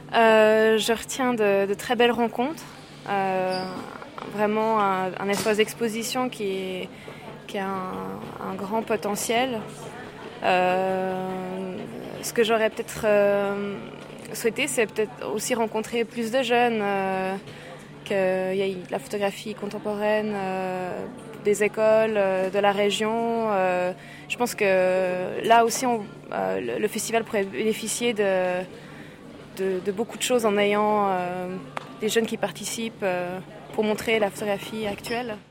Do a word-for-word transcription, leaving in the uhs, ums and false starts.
Euh, je retiens de, de très belles rencontres, euh, vraiment un, un espace d'exposition qui, est, qui a un, un grand potentiel. Euh, ce que j'aurais peut-être euh, souhaité, c'est peut-être aussi rencontrer plus de jeunes, euh, qu'il y ait la photographie contemporaine, euh, des écoles, euh, de la région. Euh, je pense que là aussi, on, euh, le, le festival pourrait bénéficier de De, de beaucoup de choses en ayant euh, des jeunes qui participent euh, pour montrer la photographie actuelle.